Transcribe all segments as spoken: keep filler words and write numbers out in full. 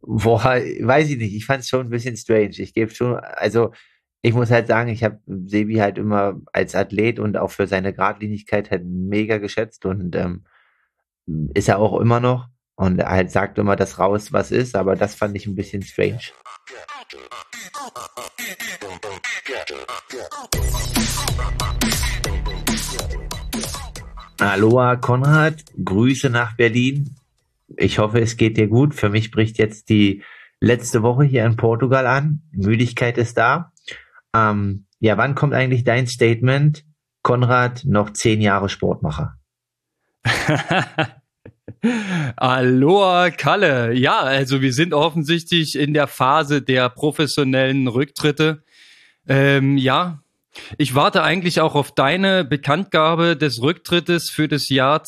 Boah, weiß ich nicht. Ich fand es schon ein bisschen strange. Ich gebe schon, also ich muss halt sagen, ich habe Sebi halt immer als Athlet und auch für seine Gradlinigkeit halt mega geschätzt und ähm, ist er auch immer noch. Und er halt sagt immer das raus, was ist, aber das fand ich ein bisschen strange. Aloha Konrad, Grüße nach Berlin. Ich hoffe, es geht dir gut. Für mich bricht jetzt die letzte Woche hier in Portugal an. Müdigkeit ist da. Ähm, ja, wann kommt eigentlich dein Statement? Konrad, noch zehn Jahre Sportmacher. Aloha Kalle. Ja, also wir sind offensichtlich in der Phase der professionellen Rücktritte. Ähm, ja, ich warte eigentlich auch auf deine Bekanntgabe des Rücktrittes für das Jahr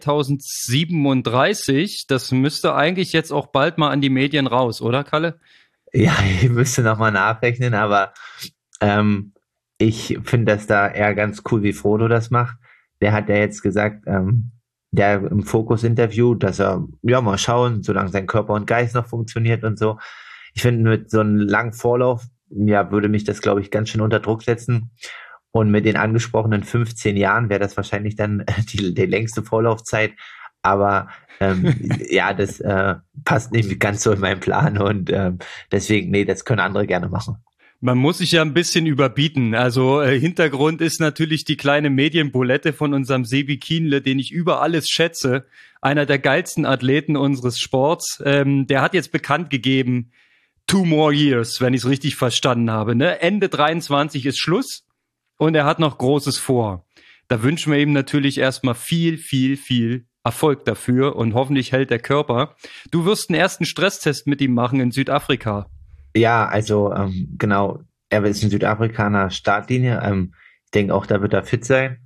zweitausendsiebenunddreißig. Das müsste eigentlich jetzt auch bald mal an die Medien raus, oder Kalle? Ja, ich müsste nochmal nachrechnen, aber ähm, ich finde das da eher ganz cool, wie Frodo das macht. Der hat ja jetzt gesagt, ähm, der im Fokus-Interview, dass er, ja, mal schauen, solange sein Körper und Geist noch funktioniert und so. Ich finde, mit so einem langen Vorlauf, ja, würde mich das, glaube ich, ganz schön unter Druck setzen. Und mit den angesprochenen fünfzehn Jahren wäre das wahrscheinlich dann die, die längste Vorlaufzeit. Aber ähm, ja, das äh, passt nicht ganz so in meinen Plan. Und ähm, deswegen, nee, das können andere gerne machen. Man muss sich ja ein bisschen überbieten. Also äh, Hintergrund ist natürlich die kleine Medienbulette von unserem Sebi Kienle, den ich über alles schätze. Einer der geilsten Athleten unseres Sports. Ähm, der hat jetzt bekannt gegeben, two more years, wenn ich es richtig verstanden habe. Ne? Ende dreiundzwanzig ist Schluss und er hat noch Großes vor. Da wünschen wir ihm natürlich erstmal viel, viel, viel Erfolg dafür und hoffentlich hält der Körper. Du wirst einen ersten Stresstest mit ihm machen in Südafrika. Ja, also ähm, genau, er ist ein Südafrikaner Startlinie. Ähm, ich denke auch, da wird er fit sein.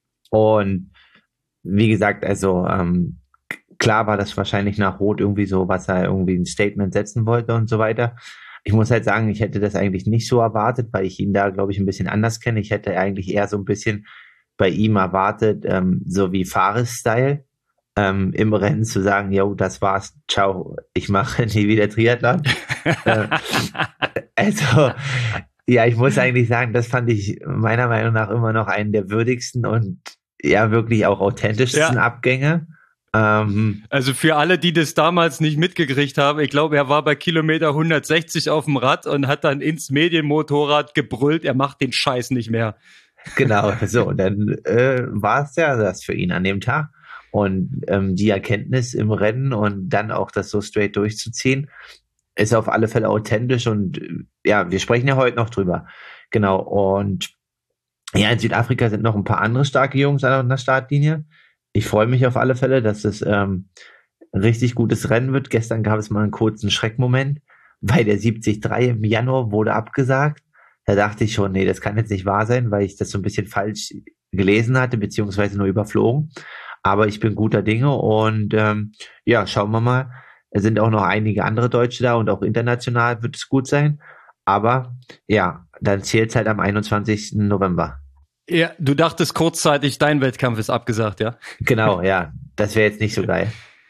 Und wie gesagt, also ähm, klar war das wahrscheinlich nach Rot irgendwie so, was er irgendwie ein Statement setzen wollte und so weiter. Ich muss halt sagen, ich hätte das eigentlich nicht so erwartet, weil ich ihn da, glaube ich, ein bisschen anders kenne. Ich hätte eigentlich eher so ein bisschen bei ihm erwartet, ähm, so wie Fares-Style, ähm, im Rennen zu sagen, jo, das war's, ciao, ich mache nie wieder Triathlon. äh, also, ja, ich muss eigentlich sagen, das fand ich meiner Meinung nach immer noch einen der würdigsten und ja, wirklich auch authentischsten Ja. Abgänge. Ähm, Also für alle, die das damals nicht mitgekriegt haben, ich glaube, er war bei Kilometer hundertsechzig auf dem Rad und hat dann ins Medienmotorrad gebrüllt, er macht den Scheiß nicht mehr. Genau, so, und dann äh, war es ja das für ihn an dem Tag. Und ähm, die Erkenntnis im Rennen und dann auch das so straight durchzuziehen, ist auf alle Fälle authentisch und äh, ja, wir sprechen ja heute noch drüber. Genau, und ja, in Südafrika sind noch ein paar andere starke Jungs an der Startlinie. Ich freue mich auf alle Fälle, dass es ähm, ein richtig gutes Rennen wird. Gestern gab es mal einen kurzen Schreckmoment, weil der siebzig Komma drei im Januar wurde abgesagt. Da dachte ich schon, nee, das kann jetzt nicht wahr sein, weil ich das so ein bisschen falsch gelesen hatte, beziehungsweise nur überflogen. Aber ich bin guter Dinge und ähm, ja, schauen wir mal. Es sind auch noch einige andere Deutsche da und auch international wird es gut sein. Aber ja, dann zählt es halt am einundzwanzigsten November. Ja, du dachtest kurzzeitig, dein Wettkampf ist abgesagt, ja? Genau, ja. Das wäre jetzt nicht so geil.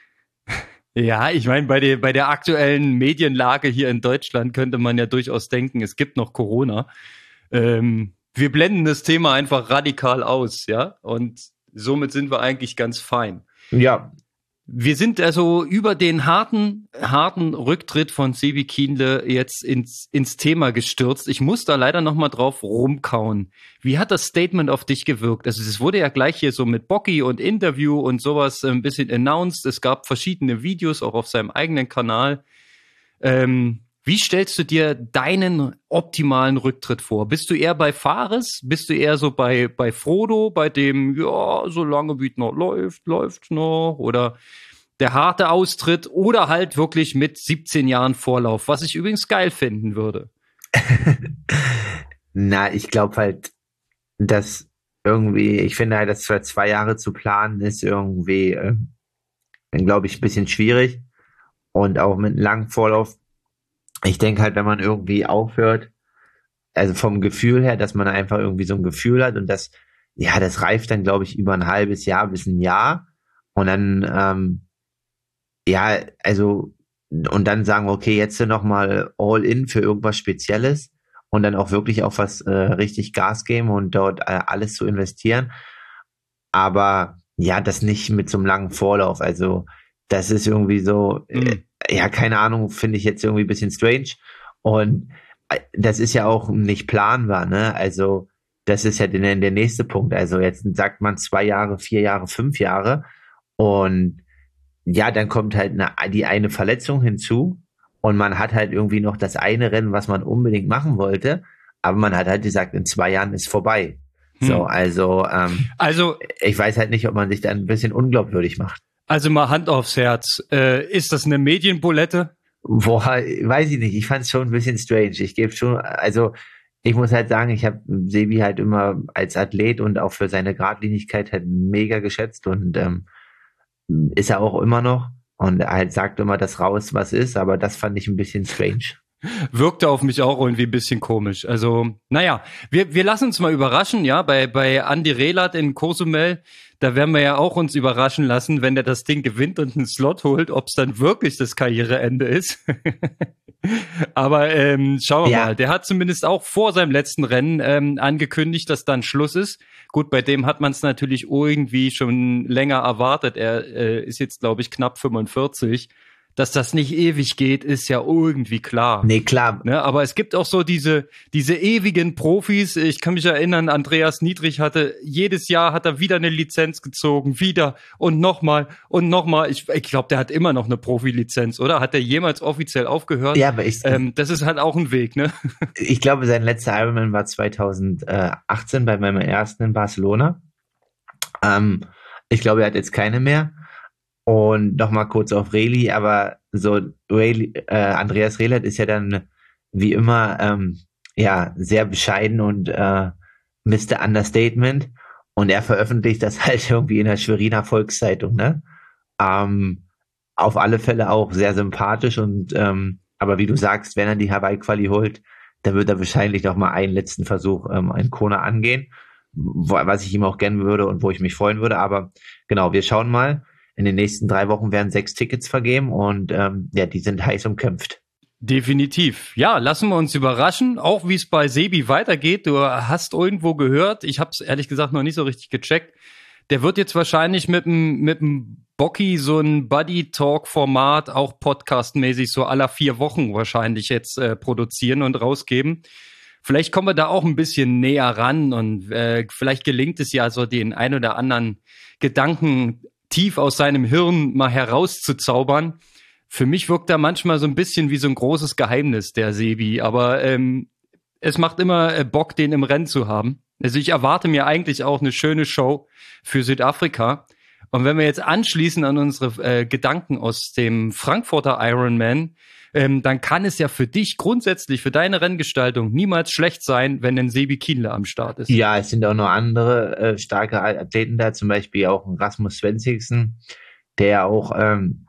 Ja, ich meine, bei der, bei der aktuellen Medienlage hier in Deutschland könnte man ja durchaus denken, es gibt noch Corona. Ähm, wir blenden das Thema einfach radikal aus, ja? Und somit sind wir eigentlich ganz fein. Ja. Wir sind also über den harten, harten Rücktritt von Sebi Kienle jetzt ins, ins Thema gestürzt. Ich muss da leider noch mal drauf rumkauen. Wie hat das Statement auf dich gewirkt? Also es wurde ja gleich hier so mit Bocky und Interview und sowas ein bisschen announced. Es gab verschiedene Videos, auch auf seinem eigenen Kanal. Ähm, wie stellst du dir deinen optimalen Rücktritt vor? Bist du eher bei Fares? Bist du eher so bei, bei Frodo, bei dem, ja, solange wie es noch läuft, läuft's noch? Oder der harte Austritt? Oder halt wirklich mit siebzehn Jahren Vorlauf, was ich übrigens geil finden würde. Na, ich glaube halt, dass irgendwie, ich finde halt, dass für zwei Jahre zu planen ist irgendwie, äh, glaube ich, ein bisschen schwierig. Und auch mit einem langen Vorlauf. Ich denke halt, wenn man irgendwie aufhört, also vom Gefühl her, dass man einfach irgendwie so ein Gefühl hat und das, ja, das reift dann, glaube ich, über ein halbes Jahr bis ein Jahr. Und dann, ähm, ja, also und dann sagen, okay, jetzt nochmal all in für irgendwas Spezielles und dann auch wirklich auf was äh, richtig Gas geben und dort äh, alles zu investieren. Aber ja, das nicht mit so einem langen Vorlauf. Also das ist irgendwie so, äh, Hm. ja, keine Ahnung, finde ich jetzt irgendwie ein bisschen strange. Und äh, das ist ja auch nicht planbar, ne? Also das ist ja der, der nächste Punkt. Also jetzt sagt man zwei Jahre, vier Jahre, fünf Jahre. Und ja, dann kommt halt eine, die eine Verletzung hinzu. Und man hat halt irgendwie noch das eine Rennen, was man unbedingt machen wollte. Aber man hat halt gesagt, in zwei Jahren ist vorbei. So, Hm. also ähm, Also, ich weiß halt nicht, ob man sich da ein bisschen unglaubwürdig macht. also mal Hand aufs Herz. Äh, ist das eine Medienbulette? Boah, weiß ich nicht. Ich fand es schon ein bisschen strange. Ich gebe schon, also ich muss halt sagen, ich habe Sebi halt immer als Athlet und auch für seine Gradlinigkeit halt mega geschätzt und ähm, ist er auch immer noch. Und er halt sagt immer das raus, was ist, aber das fand ich ein bisschen strange. Wirkte auf mich auch irgendwie ein bisschen komisch. Also, naja, wir, wir lassen uns mal überraschen, ja, bei, bei Andi Relat in Cozumel, da werden wir ja auch uns überraschen lassen, wenn der das Ding gewinnt und einen Slot holt, ob es dann wirklich das Karriereende ist. Aber ähm, schauen wir Ja, mal. Der hat zumindest auch vor seinem letzten Rennen ähm, angekündigt, dass dann Schluss ist. Gut, bei dem hat man es natürlich irgendwie schon länger erwartet. Er äh, ist jetzt, glaube ich, knapp fünfundvierzig. Dass das nicht ewig geht, ist ja irgendwie klar. nee, klar. Ne, aber es gibt auch so diese, diese ewigen Profis. Ich kann mich erinnern, Andreas Niedrig hatte, jedes Jahr hat er wieder eine Lizenz gezogen, wieder und nochmal und nochmal. Ich, ich glaube, der hat immer noch eine Profilizenz, oder? Hat der jemals offiziell aufgehört? Ja, aber ich, Ähm, das ist halt auch ein Weg, ne? ich glaube, sein letzter Ironman war zweitausendachtzehn bei meinem ersten in Barcelona. Ähm, ich glaube, er hat jetzt keine mehr. Und nochmal kurz auf Reli, aber so Reli, äh, Andreas Rehlert ist ja dann wie immer ähm, ja sehr bescheiden und äh, Mister Understatement und er veröffentlicht das halt irgendwie in der Schweriner Volkszeitung, ne? Ähm, auf alle Fälle auch sehr sympathisch und ähm, aber wie du sagst, wenn er die Hawaii-Quali holt, dann wird er wahrscheinlich noch mal einen letzten Versuch ähm, in Kona angehen, wo, was ich ihm auch gönnen würde und wo ich mich freuen würde. Aber genau, wir schauen mal. In den nächsten drei Wochen werden sechs Tickets vergeben und ähm, ja, die sind heiß umkämpft. Definitiv. Ja, lassen wir uns überraschen, auch wie es bei Sebi weitergeht. Du hast irgendwo gehört, ich habe es ehrlich gesagt noch nicht so richtig gecheckt. Der wird jetzt wahrscheinlich mit dem mit dem Bocky so ein Buddy-Talk-Format, auch podcastmäßig, so aller vier Wochen wahrscheinlich jetzt äh, produzieren und rausgeben. Vielleicht kommen wir da auch ein bisschen näher ran und äh, vielleicht gelingt es ja so den ein oder anderen Gedanken tief aus seinem Hirn mal herauszuzaubern. Für mich wirkt er manchmal so ein bisschen wie so ein großes Geheimnis, der Sebi. Aber ähm, es macht immer äh, Bock, den im Rennen zu haben. Also ich erwarte mir eigentlich auch eine schöne Show für Südafrika. Und wenn wir jetzt anschließen an unsere äh, Gedanken aus dem Frankfurter Ironman, ähm, dann kann es ja für dich grundsätzlich, für deine Renngestaltung niemals schlecht sein, wenn ein Sebi Kienle am Start ist. Ja, es sind auch noch andere äh, starke Athleten da, zum Beispiel auch ein Rasmus Svensigsen, der auch ähm,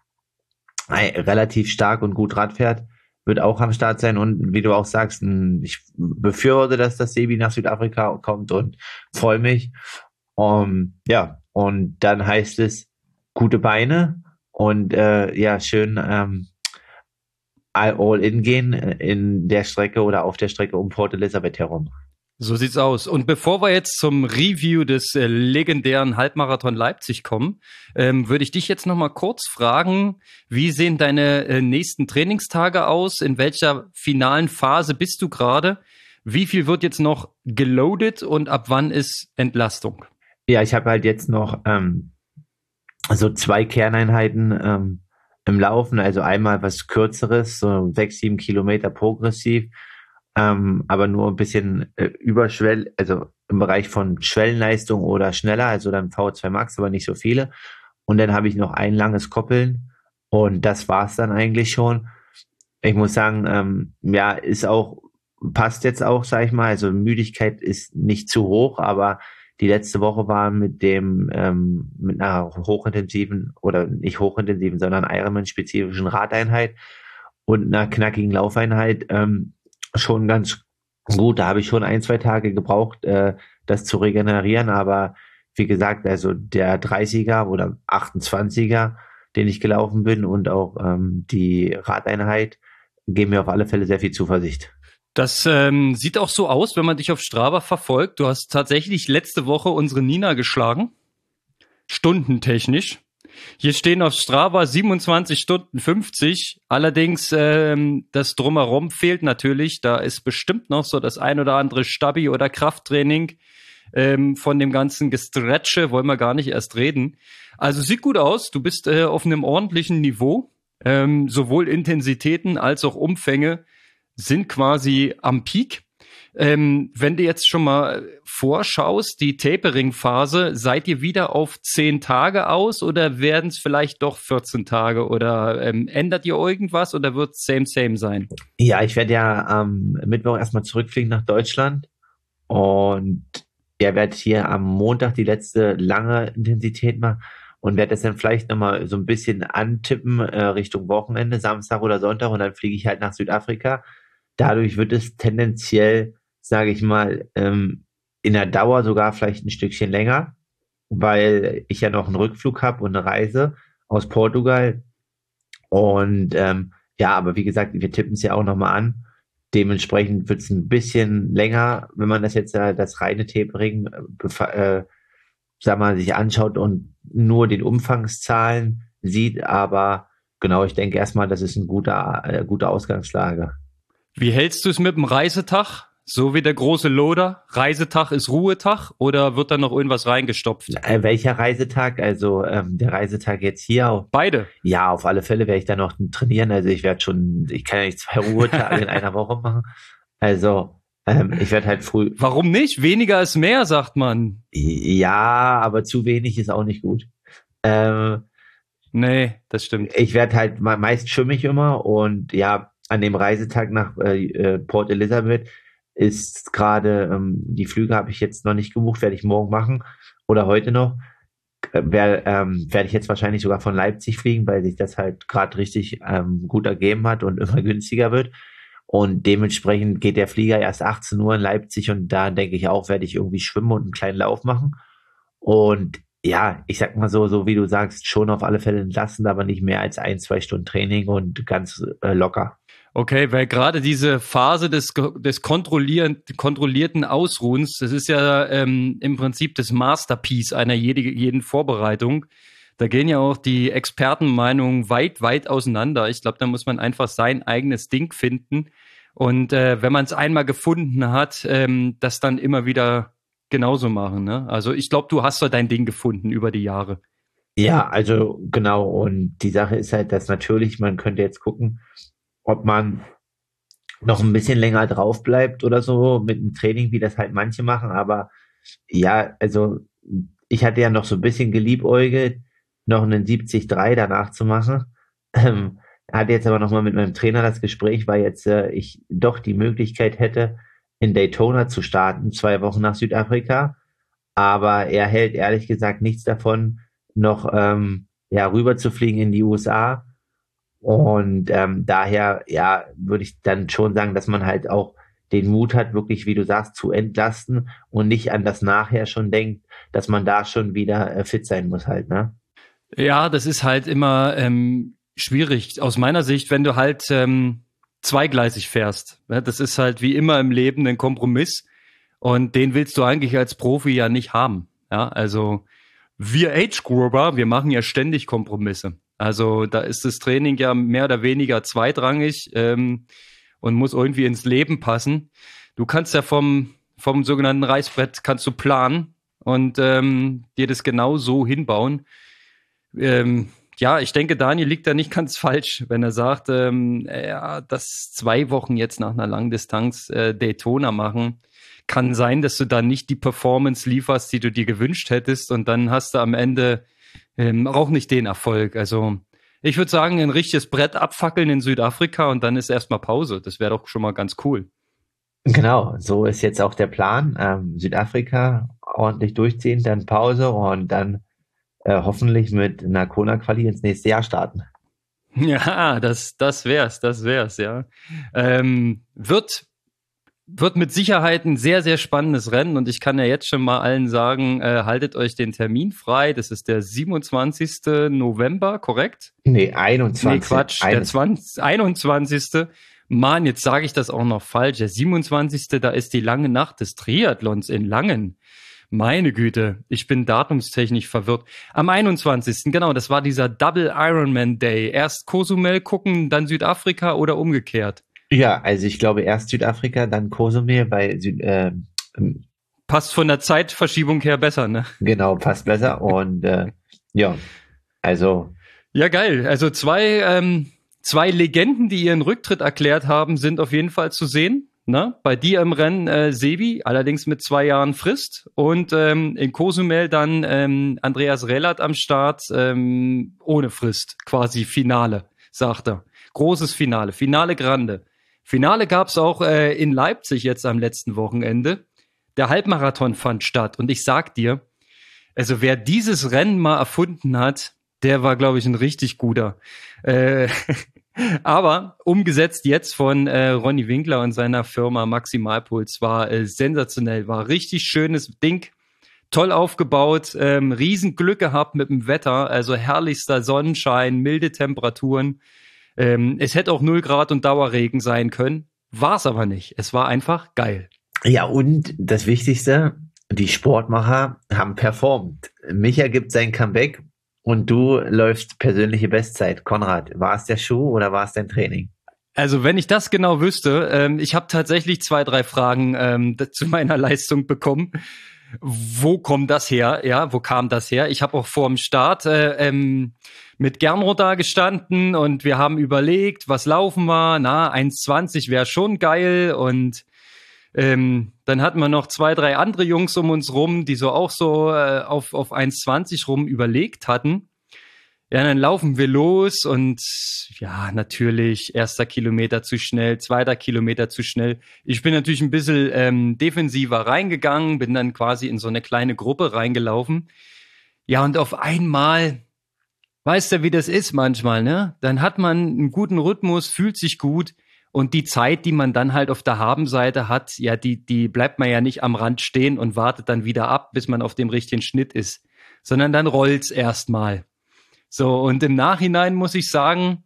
relativ stark und gut Rad fährt, wird auch am Start sein. Und wie du auch sagst, ich befürworte, dass das Sebi nach Südafrika kommt und freue mich. Um, ja, und dann heißt es gute Beine und äh, ja, schön ähm, all in gehen in der Strecke oder auf der Strecke um Port Elizabeth herum. So sieht's aus. Und bevor wir jetzt zum Review des äh, legendären Halbmarathon Leipzig kommen, ähm, würde ich dich jetzt noch mal kurz fragen, wie sehen deine äh, nächsten Trainingstage aus? In welcher finalen Phase bist du gerade? Wie viel wird jetzt noch geloadet und ab wann ist Entlastung? Ja, ich habe halt jetzt noch ähm, so zwei Kerneinheiten ähm, im Laufen, also einmal was Kürzeres, so sechs, sieben Kilometer progressiv, ähm, aber nur ein bisschen äh, überschwell, also im Bereich von Schwellenleistung oder schneller, also dann V zwei Max, aber nicht so viele. Und dann habe ich noch ein langes Koppeln und das war's dann eigentlich schon. Ich muss sagen, ähm, ja, ist auch, passt jetzt auch, sag ich mal, also Müdigkeit ist nicht zu hoch, aber die letzte Woche war mit dem, ähm, mit einer hochintensiven oder nicht hochintensiven, sondern Ironman-spezifischen Radeinheit und einer knackigen Laufeinheit ähm, schon ganz gut. Da habe ich schon ein, zwei Tage gebraucht, äh, das zu regenerieren, aber wie gesagt, also der dreißiger oder achtundzwanziger, den ich gelaufen bin und auch ähm, die Radeinheit geben mir auf alle Fälle sehr viel Zuversicht. Das ähm, sieht auch so aus, wenn man dich auf Strava verfolgt. Du hast tatsächlich letzte Woche unsere Nina geschlagen, stundentechnisch. Hier stehen auf Strava siebenundzwanzig Stunden fünfzig. Allerdings ähm, das Drumherum fehlt natürlich. Da ist bestimmt noch so das ein oder andere Stabi- oder Krafttraining. Ähm, von dem ganzen Gestretche wollen wir gar nicht erst reden. Also sieht gut aus. Du bist äh, auf einem ordentlichen Niveau. Ähm, sowohl Intensitäten als auch Umfänge sind quasi am Peak. Ähm, wenn du jetzt schon mal vorschaust, die Tapering-Phase, seid ihr wieder auf zehn Tage aus oder werden es vielleicht doch vierzehn Tage oder ähm, ändert ihr irgendwas oder wird es same, same sein? Ja, ich werde ja am Mittwoch erstmal zurückfliegen nach Deutschland und ja, werde hier am Montag die letzte lange Intensität machen und werde das dann vielleicht nochmal so ein bisschen antippen äh, Richtung Wochenende, Samstag oder Sonntag und dann fliege ich halt nach Südafrika. Dadurch wird es tendenziell, sage ich mal, ähm, in der Dauer sogar vielleicht ein Stückchen länger, weil ich ja noch einen Rückflug habe und eine Reise aus Portugal. Und ähm, ja, aber wie gesagt, wir tippen es ja auch nochmal an. Dementsprechend wird es ein bisschen länger, wenn man das jetzt äh, das reine Tapering äh, sag mal, sich anschaut und nur den Umfangszahlen sieht. Aber genau, ich denke erstmal, das ist eine gute, äh, gute Ausgangslage. Wie hältst du es mit dem Reisetag? So wie der große Loader? Reisetag ist Ruhetag oder wird da noch irgendwas reingestopft? Äh, welcher Reisetag? Also ähm, der Reisetag jetzt hier? Beide? Ja, auf alle Fälle werde ich da noch trainieren. Also ich werde schon, ich kann ja nicht zwei Ruhetage in einer Woche machen. Also ähm, ich werde halt früh... Warum nicht? Weniger ist mehr, sagt man. Ja, aber zu wenig ist auch nicht gut. Ähm, nee, das stimmt. Ich werde halt meist schwimme ich immer und ja, an dem Reisetag nach äh, Port Elizabeth ist gerade, ähm, die Flüge habe ich jetzt noch nicht gebucht, werde ich morgen machen oder heute noch. Äh, werde ähm, werd ich jetzt wahrscheinlich sogar von Leipzig fliegen, weil sich das halt gerade richtig ähm, gut ergeben hat und immer günstiger wird. Und dementsprechend geht der Flieger erst achtzehn Uhr in Leipzig und da denke ich auch, werde ich irgendwie schwimmen und einen kleinen Lauf machen. Und ja, ich sag mal so, so wie du sagst, schon auf alle Fälle entlastend, aber nicht mehr als ein, zwei Stunden Training und ganz äh, locker. Okay, weil gerade diese Phase des, des kontrollieren, kontrollierten Ausruhens, das ist ja ähm, im Prinzip das Masterpiece einer jede, jeden Vorbereitung. Da gehen ja auch die Expertenmeinungen weit, weit auseinander. Ich glaube, da muss man einfach sein eigenes Ding finden. Und äh, wenn man es einmal gefunden hat, ähm, das dann immer wieder genauso machen. Ne? Also ich glaube, du hast so dein Ding gefunden über die Jahre. Ja, also genau. Und die Sache ist halt, dass natürlich, man könnte jetzt gucken, ob man noch ein bisschen länger drauf bleibt oder so mit dem Training, wie das halt manche machen. Aber ja, also ich hatte ja noch so ein bisschen geliebäugelt, noch einen siebzig drei danach zu machen. Ähm, hatte jetzt aber nochmal mit meinem Trainer das Gespräch, weil jetzt äh, ich doch die Möglichkeit hätte, in Daytona zu starten, zwei Wochen nach Südafrika. Aber er hält ehrlich gesagt nichts davon, noch ähm, ja rüber zu fliegen in die U S A. Und ähm, daher, ja, würde ich dann schon sagen, dass man halt auch den Mut hat, wirklich, wie du sagst, zu entlasten und nicht an das Nachher schon denkt, dass man da schon wieder äh, fit sein muss halt, ne? Ja, das ist halt immer ähm, schwierig aus meiner Sicht, wenn du halt ähm, zweigleisig fährst. Ne? Das ist halt wie immer im Leben ein Kompromiss und den willst du eigentlich als Profi ja nicht haben. Ja, also wir Age-Grouper, wir machen ja ständig Kompromisse. Also da ist das Training ja mehr oder weniger zweitrangig ähm, und muss irgendwie ins Leben passen. Du kannst ja vom vom sogenannten Reißbrett kannst du planen und ähm, dir das genau so hinbauen. Ähm, ja, ich denke, Daniel liegt da nicht ganz falsch, wenn er sagt, ähm, ja, dass zwei Wochen jetzt nach einer Langdistanz äh, Daytona machen, kann sein, dass du da nicht die Performance lieferst, die du dir gewünscht hättest und dann hast du am Ende ähm, auch nicht den Erfolg. Also ich würde sagen, ein richtiges Brett abfackeln in Südafrika und dann ist erstmal Pause. Das wäre doch schon mal ganz cool. Genau, so ist jetzt auch der Plan. Ähm, Südafrika ordentlich durchziehen, dann Pause und dann äh, hoffentlich mit einer Kona-Quali ins nächste Jahr starten. Ja, das, das wär's, das wär's, ja. Ähm, wird wird mit Sicherheit ein sehr, sehr spannendes Rennen und ich kann ja jetzt schon mal allen sagen, äh, haltet euch den Termin frei. Das ist der siebenundzwanzigsten November, korrekt? Nee, einundzwanzig. Nee, Quatsch, der zwanzig, einundzwanzigsten Mann, jetzt sage ich das auch noch falsch. Der siebenundzwanzigste Da ist die lange Nacht des Triathlons in Langen. Meine Güte, ich bin datumstechnisch verwirrt. Am einundzwanzigsten Genau, das war dieser Double Ironman Day. Erst Cozumel gucken, dann Südafrika oder umgekehrt? Ja, also ich glaube erst Südafrika, dann Cozumel, weil Süd, äh, passt von der Zeitverschiebung her besser, ne? Genau, passt besser und äh, ja, also ja geil. Also zwei ähm, zwei Legenden, die ihren Rücktritt erklärt haben, sind auf jeden Fall zu sehen. Ne? Bei dir im Rennen äh, Sebi, allerdings mit zwei Jahren Frist und ähm, in Cozumel dann ähm, Andreas Rehlert am Start ähm, ohne Frist, quasi Finale, sagt er. Großes Finale, Finale Grande. Finale gab's auch äh, in Leipzig jetzt am letzten Wochenende. Der Halbmarathon fand statt und ich sag dir, also wer dieses Rennen mal erfunden hat, der war, glaube ich, ein richtig guter. Äh, aber umgesetzt jetzt von äh, Ronny Winkler und seiner Firma Maximalpuls war äh, sensationell, war richtig schönes Ding, toll aufgebaut, ähm, riesen Glück gehabt mit dem Wetter, also herrlichster Sonnenschein, milde Temperaturen. Ähm, es hätte auch null Grad und Dauerregen sein können, war es aber nicht. Es war einfach geil. Ja, und das Wichtigste, die Sportmacher haben performt. Micha gibt sein Comeback und du läufst persönliche Bestzeit. Konrad, war es der Schuh oder war es dein Training? Also wenn ich das genau wüsste, ähm, ich habe tatsächlich zwei, drei Fragen ähm, zu meiner Leistung bekommen. Wo kommt das her? Ja, wo kam das her? Ich habe auch vor dem Start äh, ähm, mit Gernot da gestanden und wir haben überlegt, was laufen wir. Na, eins zwanzig wäre schon geil und ähm, dann hatten wir noch zwei, drei andere Jungs um uns rum, die so auch so äh, auf, auf eins zwanzig rum überlegt hatten. Ja, dann laufen wir los und ja, natürlich, erster Kilometer zu schnell, zweiter Kilometer zu schnell. Ich bin natürlich ein bisschen ähm, defensiver reingegangen, bin dann quasi in so eine kleine Gruppe reingelaufen. Ja, und auf einmal, weißt du, wie das ist manchmal, ne? Dann hat man einen guten Rhythmus, fühlt sich gut und die Zeit, die man dann halt auf der Habenseite hat, ja, die, die bleibt man ja nicht am Rand stehen und wartet dann wieder ab, bis man auf dem richtigen Schnitt ist, sondern dann rollt's erstmal. So, und im Nachhinein muss ich sagen,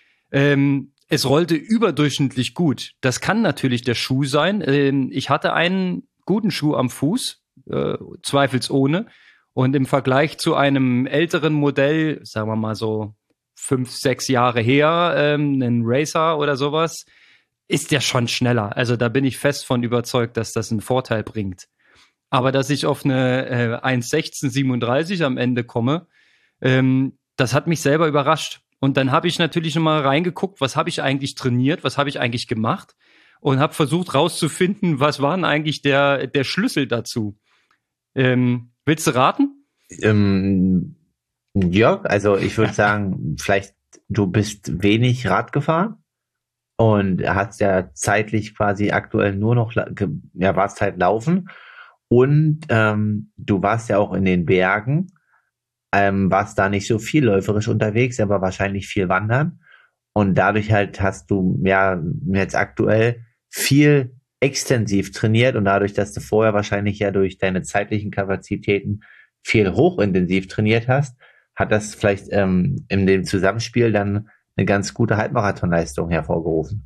ähm, es rollte überdurchschnittlich gut. Das kann natürlich der Schuh sein. Ähm, ich hatte einen guten Schuh am Fuß, äh, zweifelsohne. Und im Vergleich zu einem älteren Modell, sagen wir mal so fünf, sechs Jahre her, ähm, einen Racer oder sowas, ist der schon schneller. Also da bin ich fest von überzeugt, dass das einen Vorteil bringt. Aber dass ich auf eine äh, eins sechzehn siebenunddreißig am Ende komme, ähm, das hat mich selber überrascht. Und dann habe ich natürlich nochmal reingeguckt, was habe ich eigentlich trainiert, was habe ich eigentlich gemacht und habe versucht rauszufinden, was war denn eigentlich der, der Schlüssel dazu. Ähm, willst du raten? Ähm, ja, also ich würde sagen, vielleicht du bist wenig Rad gefahren und hast ja zeitlich quasi aktuell nur noch, ja, warst halt laufen und ähm, du warst ja auch in den Bergen. Ähm, warst da nicht so viel läuferisch unterwegs, aber wahrscheinlich viel wandern. Und dadurch halt hast du ja jetzt aktuell viel extensiv trainiert und dadurch, dass du vorher wahrscheinlich ja durch deine zeitlichen Kapazitäten viel hochintensiv trainiert hast, hat das vielleicht ähm, in dem Zusammenspiel dann eine ganz gute Halbmarathonleistung hervorgerufen.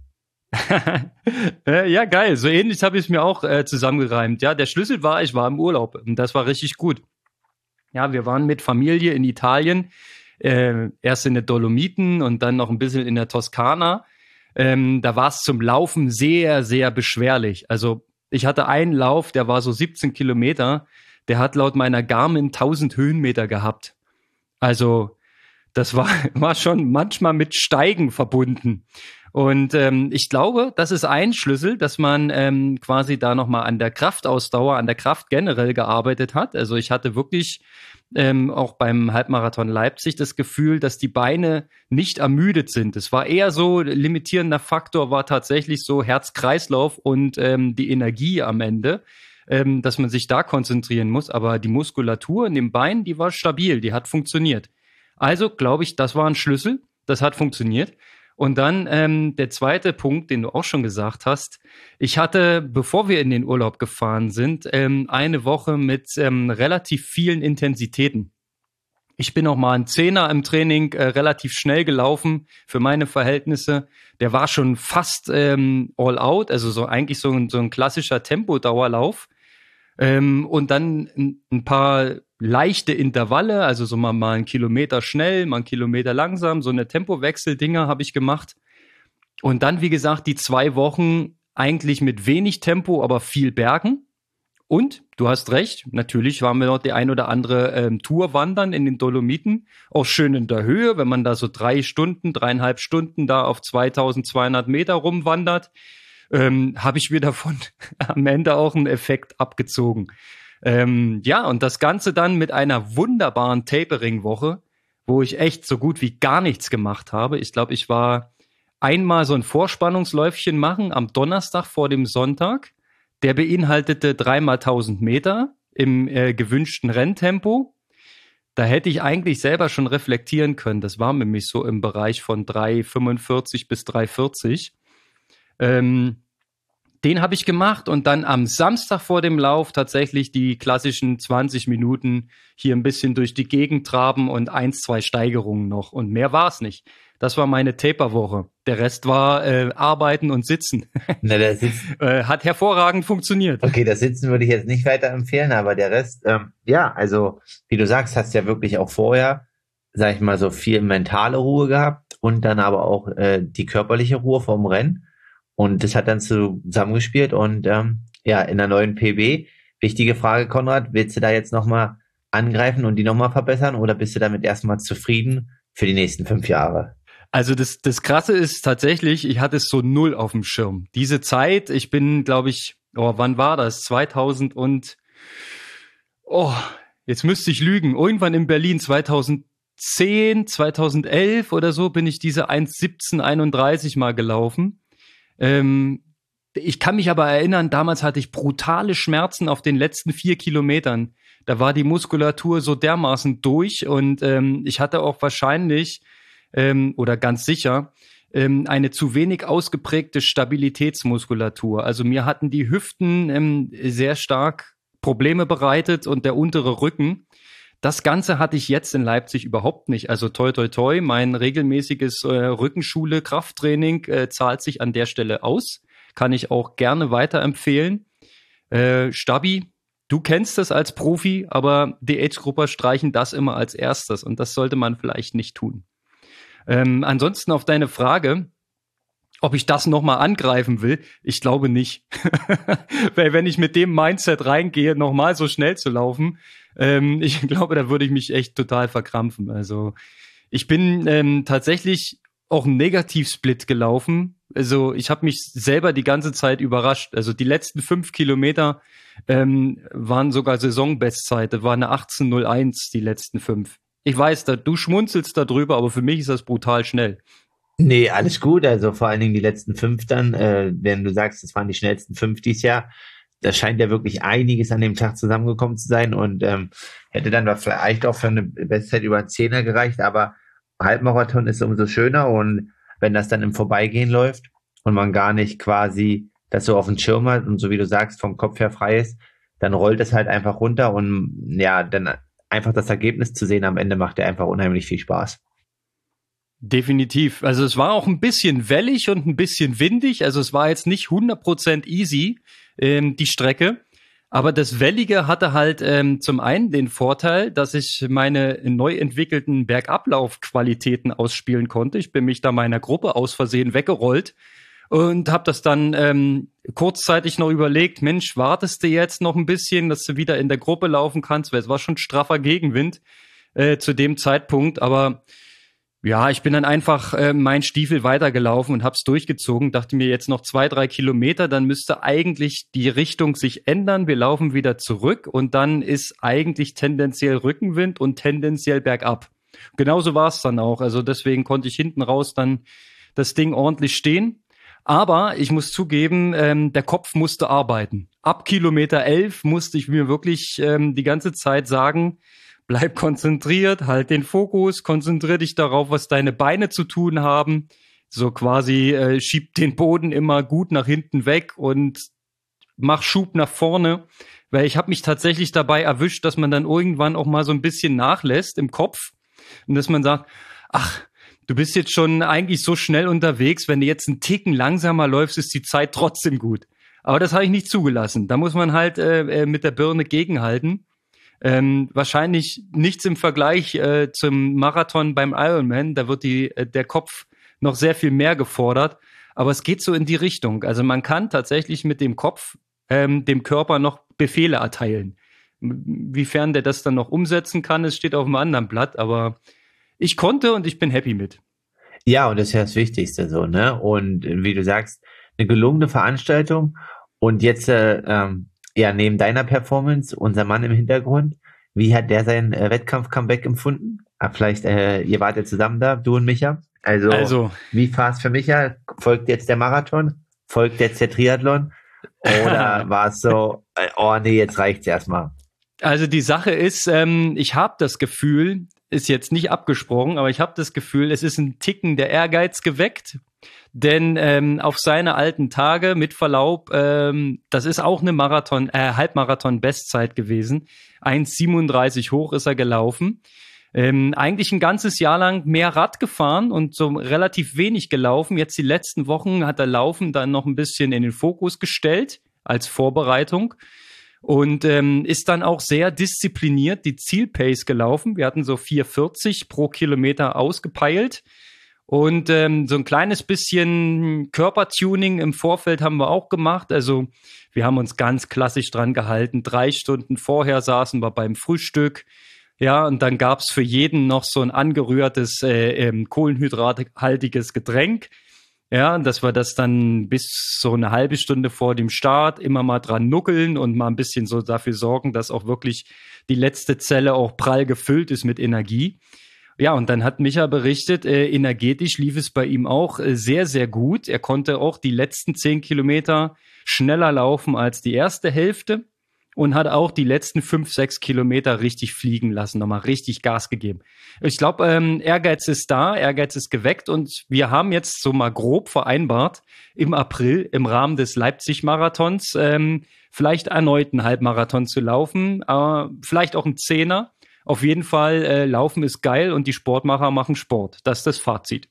Ja, geil. So ähnlich habe ich es mir auch äh, zusammengereimt. Ja, der Schlüssel war, ich war im Urlaub und das war richtig gut. Ja, wir waren mit Familie in Italien, äh, erst in den Dolomiten und dann noch ein bisschen in der Toskana. Ähm, da war es zum Laufen sehr, sehr beschwerlich. Also ich hatte einen Lauf, der war so siebzehn Kilometer, der hat laut meiner Garmin tausend Höhenmeter gehabt. Also das war, war schon manchmal mit Steigen verbunden. Und ähm, ich glaube, das ist ein Schlüssel, dass man ähm, quasi da nochmal an der Kraftausdauer, an der Kraft generell gearbeitet hat. Also ich hatte wirklich ähm, auch beim Halbmarathon Leipzig das Gefühl, dass die Beine nicht ermüdet sind. Es war eher so, limitierender Faktor war tatsächlich so Herz-Kreislauf und ähm, die Energie am Ende, ähm, dass man sich da konzentrieren muss. Aber die Muskulatur in den Beinen, die war stabil, die hat funktioniert. Also glaube ich, das war ein Schlüssel, das hat funktioniert. Und dann ähm, der zweite Punkt, den du auch schon gesagt hast. Ich hatte, bevor wir in den Urlaub gefahren sind, ähm, eine Woche mit ähm, relativ vielen Intensitäten. Ich bin auch mal ein Zehner im Training äh, relativ schnell gelaufen für meine Verhältnisse. Der war schon fast ähm, all out, also so eigentlich so ein, so ein klassischer Tempodauerlauf. Ähm, und dann ein, ein paar leichte Intervalle, also so mal, mal einen Kilometer schnell, mal einen Kilometer langsam, so eine Tempowechsel-Dinger habe ich gemacht. Und dann, wie gesagt, die zwei Wochen eigentlich mit wenig Tempo, aber viel Bergen. Und, du hast recht, natürlich waren wir noch die ein oder andere ähm, Tour wandern in den Dolomiten, auch schön in der Höhe, wenn man da so drei Stunden, dreieinhalb Stunden da auf zweitausendzweihundert Meter rumwandert, ähm, habe ich mir davon am Ende auch einen Effekt abgezogen. Ähm, ja, und das Ganze dann mit einer wunderbaren Tapering-Woche, wo ich echt so gut wie gar nichts gemacht habe. Ich glaube, ich war einmal so ein Vorspannungsläufchen machen am Donnerstag vor dem Sonntag. Der beinhaltete dreimal tausend Meter im äh, gewünschten Renntempo. Da hätte ich eigentlich selber schon reflektieren können. Das war nämlich so im Bereich von drei fünfundvierzig bis drei vierzig. Ähm, den habe ich gemacht und dann am Samstag vor dem Lauf tatsächlich die klassischen zwanzig Minuten hier ein bisschen durch die Gegend traben und eins, zwei Steigerungen noch. Und mehr war es nicht. Das war meine Taper-Woche. Der Rest war äh, Arbeiten und Sitzen. Na, das ist, äh, hat hervorragend funktioniert. okay, das Sitzen würde ich jetzt nicht weiter empfehlen, aber der Rest, ähm, ja, also wie du sagst, hast ja wirklich auch vorher, sag ich mal, so viel mentale Ruhe gehabt und dann aber auch äh, die körperliche Ruhe vorm Rennen. Und das hat dann zusammengespielt und ähm, ja, in der neuen P B, wichtige Frage, Konrad, willst du da jetzt nochmal angreifen und die nochmal verbessern oder bist du damit erstmal zufrieden für die nächsten fünf Jahre? Also das, das Krasse ist tatsächlich, ich hatte es so null auf dem Schirm. Diese Zeit, ich bin, glaube ich, oh, wann war das? zweitausend und, oh, jetzt müsste ich lügen, irgendwann in Berlin zweitausendzehn, zweitausendelf oder so bin ich diese eins siebzehn einunddreißig mal gelaufen. Ähm, ich kann mich aber erinnern, damals hatte ich brutale Schmerzen auf den letzten vier Kilometern. Da war die Muskulatur so dermaßen durch und ähm, ich hatte auch wahrscheinlich ähm, oder ganz sicher ähm, eine zu wenig ausgeprägte Stabilitätsmuskulatur. Also mir hatten die Hüften ähm, sehr stark Probleme bereitet und der untere Rücken. Das Ganze hatte ich jetzt in Leipzig überhaupt nicht. Also toi toi toi, mein regelmäßiges äh, Rückenschule-Krafttraining äh, zahlt sich an der Stelle aus. Kann ich auch gerne weiterempfehlen. Äh, Stabi, du kennst das als Profi, aber die Age-Grupper streichen das immer als erstes und das sollte man vielleicht nicht tun. Ähm, ansonsten auf deine Frage, ob ich das nochmal angreifen will, ich glaube nicht. Weil wenn ich mit dem Mindset reingehe, nochmal so schnell zu laufen, ähm, ich glaube, da würde ich mich echt total verkrampfen. Also ich bin ähm, tatsächlich auch einen Negativsplit gelaufen. Also ich habe mich selber die ganze Zeit überrascht. Also die letzten fünf Kilometer ähm, waren sogar Saisonbestzeit. Das war eine achtzehn null eins, die letzten fünf. Ich weiß, da, du schmunzelst da drüber, aber für mich ist das brutal schnell. Nee, alles gut. Also vor allen Dingen die letzten fünf dann, äh, wenn du sagst, das waren die schnellsten fünf dieses Jahr, da scheint ja wirklich einiges an dem Tag zusammengekommen zu sein und ähm, hätte dann vielleicht auch für eine Bestzeit über einen Zehner gereicht, aber Halbmarathon ist umso schöner und wenn das dann im Vorbeigehen läuft und man gar nicht quasi das so auf dem Schirm hat und so wie du sagst, vom Kopf her frei ist, dann rollt es halt einfach runter und ja, dann einfach das Ergebnis zu sehen am Ende macht ja einfach unheimlich viel Spaß. Definitiv. Also es war auch ein bisschen wellig und ein bisschen windig. Also es war jetzt nicht hundert Prozent easy, ähm, die Strecke. Aber das Wellige hatte halt ähm, zum einen den Vorteil, dass ich meine neu entwickelten Bergablaufqualitäten ausspielen konnte. Ich bin mich da meiner Gruppe aus Versehen weggerollt und habe das dann ähm, kurzzeitig noch überlegt, Mensch, wartest du jetzt noch ein bisschen, dass du wieder in der Gruppe laufen kannst, weil es war schon straffer Gegenwind äh, zu dem Zeitpunkt, aber ja, ich bin dann einfach äh, mein Stiefel weitergelaufen und hab's durchgezogen, dachte mir jetzt noch zwei, drei Kilometer, dann müsste eigentlich die Richtung sich ändern, wir laufen wieder zurück und dann ist eigentlich tendenziell Rückenwind und tendenziell bergab. Genauso war es dann auch, also deswegen konnte ich hinten raus dann das Ding ordentlich stehen. Aber ich muss zugeben, ähm, der Kopf musste arbeiten. Ab Kilometer elf musste ich mir wirklich ähm, die ganze Zeit sagen, bleib konzentriert, halt den Fokus, konzentrier dich darauf, was deine Beine zu tun haben. So quasi äh, schiebt den Boden immer gut nach hinten weg und mach Schub nach vorne. Weil ich habe mich tatsächlich dabei erwischt, dass man dann irgendwann auch mal so ein bisschen nachlässt im Kopf und dass man sagt, ach, du bist jetzt schon eigentlich so schnell unterwegs, wenn du jetzt einen Ticken langsamer läufst, ist die Zeit trotzdem gut. Aber das habe ich nicht zugelassen. Da muss man halt äh, mit der Birne gegenhalten. Ähm, wahrscheinlich nichts im Vergleich äh, zum Marathon beim Ironman. Da wird die, äh, der Kopf noch sehr viel mehr gefordert. Aber es geht so in die Richtung. Also man kann tatsächlich mit dem Kopf ähm, dem Körper noch Befehle erteilen. Wiefern der das dann noch umsetzen kann, es steht auf einem anderen Blatt. Aber ich konnte und ich bin happy mit. Ja, und das ist ja das Wichtigste so, ne? Und wie du sagst, eine gelungene Veranstaltung. Und jetzt, äh, ähm, ja, neben deiner Performance, unser Mann im Hintergrund, wie hat der sein äh, Wettkampf-Comeback empfunden? Ah, vielleicht, äh, ihr wart ja zusammen da, du und Micha. Also, also wie war es für Micha? Folgt jetzt der Marathon? Folgt jetzt der Triathlon? Oder war es so, äh, oh nee, jetzt reicht's erstmal? Also die Sache ist, ähm, ich habe das Gefühl, ist jetzt nicht abgesprochen, aber ich habe das Gefühl, es ist ein Ticken der Ehrgeiz geweckt. Denn ähm, auf seine alten Tage, mit Verlaub, ähm, das ist auch eine Marathon, äh, Halbmarathon-Bestzeit gewesen. eins siebenunddreißig hoch ist er gelaufen. Ähm, eigentlich ein ganzes Jahr lang mehr Rad gefahren und so relativ wenig gelaufen. Jetzt die letzten Wochen hat er Laufen dann noch ein bisschen in den Fokus gestellt als Vorbereitung und ähm, ist dann auch sehr diszipliniert die Zielpace gelaufen. Wir hatten so vier vierzig pro Kilometer ausgepeilt. Und ähm, so ein kleines bisschen Körpertuning im Vorfeld haben wir auch gemacht. Also wir haben uns ganz klassisch dran gehalten. Drei Stunden vorher saßen wir beim Frühstück. Ja, und dann gab's für jeden noch so ein angerührtes, äh, ähm, kohlenhydrathaltiges Getränk. Ja, und dass wir das dann bis so eine halbe Stunde vor dem Start immer mal dran nuckeln und mal ein bisschen so dafür sorgen, dass auch wirklich die letzte Zelle auch prall gefüllt ist mit Energie. Ja, und dann hat Micha berichtet, äh, energetisch lief es bei ihm auch äh, sehr, sehr gut. Er konnte auch die letzten zehn Kilometer schneller laufen als die erste Hälfte und hat auch die letzten fünf, sechs Kilometer richtig fliegen lassen, nochmal richtig Gas gegeben. Ich glaube, ähm, Ehrgeiz ist da, Ehrgeiz ist geweckt und wir haben jetzt so mal grob vereinbart, im April im Rahmen des Leipzig-Marathons ähm, vielleicht erneut einen Halbmarathon zu laufen, äh, vielleicht auch einen Zehner. Auf jeden Fall, äh, Laufen ist geil und die Sportmacher machen Sport. Das ist das Fazit.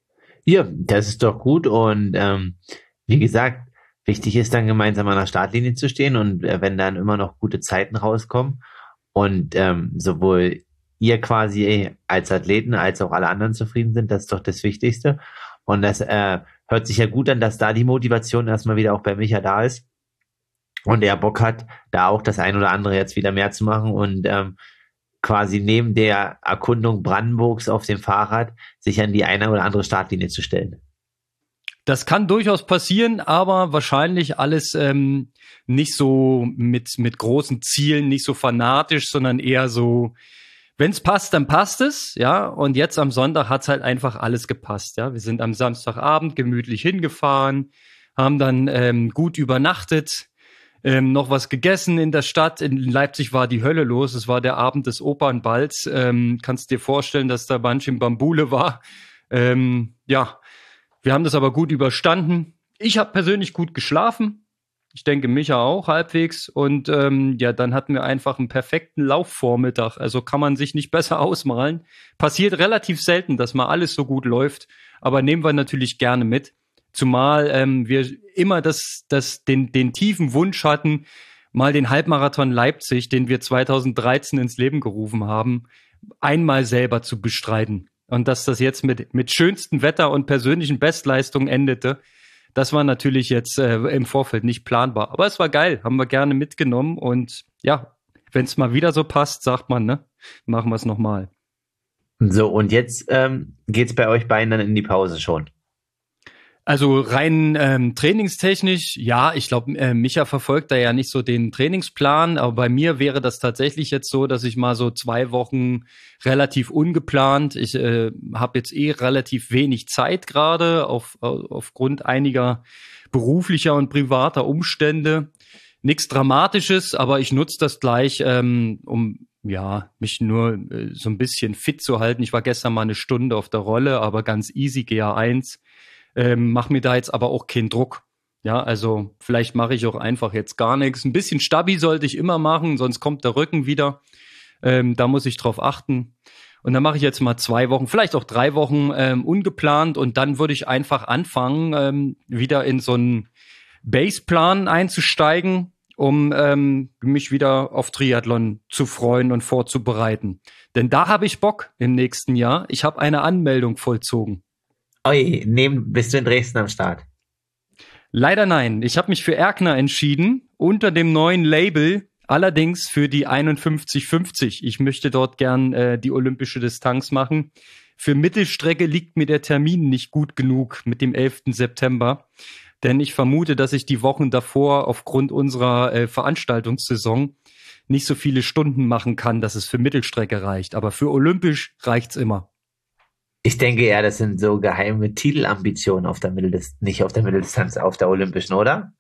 Ja, das ist doch gut. Und ähm, wie gesagt, wichtig ist dann gemeinsam an der Startlinie zu stehen und äh, wenn dann immer noch gute Zeiten rauskommen und ähm, sowohl ihr quasi als Athleten als auch alle anderen zufrieden sind, das ist doch das Wichtigste. Und das äh, hört sich ja gut an, dass da die Motivation erstmal wieder auch bei Micha da ist und er Bock hat, da auch das ein oder andere jetzt wieder mehr zu machen und ähm, quasi neben der Erkundung Brandenburgs auf dem Fahrrad sich an die eine oder andere Startlinie zu stellen. Das kann durchaus passieren, aber wahrscheinlich alles ähm, nicht so mit mit großen Zielen, nicht so fanatisch, sondern eher so, wenn es passt, dann passt es, ja. Und jetzt am Sonntag hat's halt einfach alles gepasst, ja. Wir sind am Samstagabend gemütlich hingefahren, haben dann ähm, gut übernachtet, Ähm, noch was gegessen in der Stadt. In Leipzig war die Hölle los. Es war der Abend des Opernballs. Ähm, kannst dir vorstellen, dass da Banschim Bambule war. Ähm, ja, wir haben das aber gut überstanden. Ich habe persönlich gut geschlafen. Ich denke, Micha auch halbwegs. Und ähm, ja, dann hatten wir einfach einen perfekten Laufvormittag. Also kann man sich nicht besser ausmalen. Passiert relativ selten, dass mal alles so gut läuft. Aber nehmen wir natürlich gerne mit. Zumal ähm, wir immer das, das, den, den tiefen Wunsch hatten, mal den Halbmarathon Leipzig, den wir zweitausenddreizehn ins Leben gerufen haben, einmal selber zu bestreiten. Und dass das jetzt mit, mit schönstem Wetter und persönlichen Bestleistungen endete, das war natürlich jetzt äh, im Vorfeld nicht planbar. Aber es war geil, haben wir gerne mitgenommen. Und ja, wenn es mal wieder so passt, sagt man, ne, machen wir es nochmal. So, und jetzt ähm, geht's bei euch beiden dann in die Pause schon. Also rein ähm, trainingstechnisch, ja, ich glaube, äh, Micha verfolgt da ja nicht so den Trainingsplan, aber bei mir wäre das tatsächlich jetzt so, dass ich mal so zwei Wochen relativ ungeplant, ich äh, habe jetzt eh relativ wenig Zeit gerade auf, aufgrund einiger beruflicher und privater Umstände, nichts Dramatisches, aber ich nutze das gleich, ähm, um ja mich nur äh, so ein bisschen fit zu halten. Ich war gestern mal eine Stunde auf der Rolle, aber ganz easy, G A eins. Ähm, mach mir da jetzt aber auch keinen Druck. Ja, also vielleicht mache ich auch einfach jetzt gar nichts. Ein bisschen Stabi sollte ich immer machen, sonst kommt der Rücken wieder. Ähm, da muss ich drauf achten. Und dann mache ich jetzt mal zwei Wochen, vielleicht auch drei Wochen ähm, ungeplant und dann würde ich einfach anfangen, ähm, wieder in so einen Baseplan einzusteigen, um ähm, mich wieder auf Triathlon zu freuen und vorzubereiten. Denn da habe ich Bock im nächsten Jahr. Ich habe eine Anmeldung vollzogen. Oi, neben, bist du in Dresden am Start? Leider nein. Ich habe mich für Erkner entschieden, unter dem neuen Label, allerdings für die einundfünfzig fünfzig. Ich möchte dort gern äh, die olympische Distanz machen. Für Mittelstrecke liegt mir der Termin nicht gut genug mit dem elften September. Denn ich vermute, dass ich die Wochen davor aufgrund unserer äh, Veranstaltungssaison nicht so viele Stunden machen kann, dass es für Mittelstrecke reicht. Aber für olympisch reicht's immer. Ich denke eher, das sind so geheime Titelambitionen auf der Mitteldistanz, nicht auf der Mitteldistanz, auf der Olympischen, oder?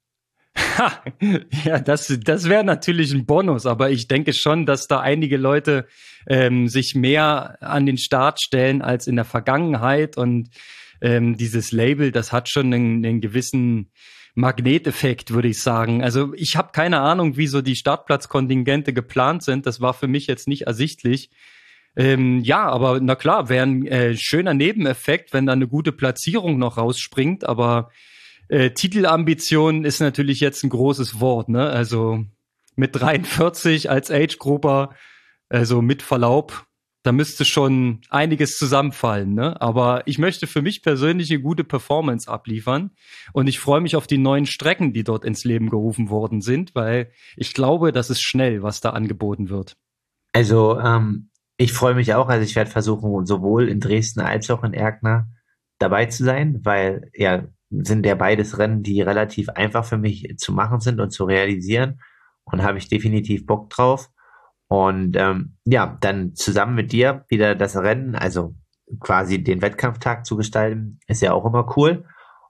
Ha, ja, das, das wäre natürlich ein Bonus, aber ich denke schon, dass da einige Leute ähm, sich mehr an den Start stellen als in der Vergangenheit und ähm, dieses Label, das hat schon einen, einen gewissen Magneteffekt, würde ich sagen. Also ich habe keine Ahnung, wie so die Startplatzkontingente geplant sind. Das war für mich jetzt nicht ersichtlich. Ähm, ja, aber na klar, wäre ein äh, schöner Nebeneffekt, wenn da eine gute Platzierung noch rausspringt, aber äh, Titelambition ist natürlich jetzt ein großes Wort, ne? Also mit dreiundvierzig als Age-Grupper, also mit Verlaub, da müsste schon einiges zusammenfallen, ne? Aber ich möchte für mich persönlich eine gute Performance abliefern und ich freue mich auf die neuen Strecken, die dort ins Leben gerufen worden sind, weil ich glaube, das ist schnell, was da angeboten wird. Also, ähm, ich freue mich auch, also ich werde versuchen, sowohl in Dresden als auch in Erkner dabei zu sein, weil ja, sind ja beides Rennen, die relativ einfach für mich zu machen sind und zu realisieren und habe ich definitiv Bock drauf. Und ähm, ja, dann zusammen mit dir wieder das Rennen, also quasi den Wettkampftag zu gestalten, ist ja auch immer cool.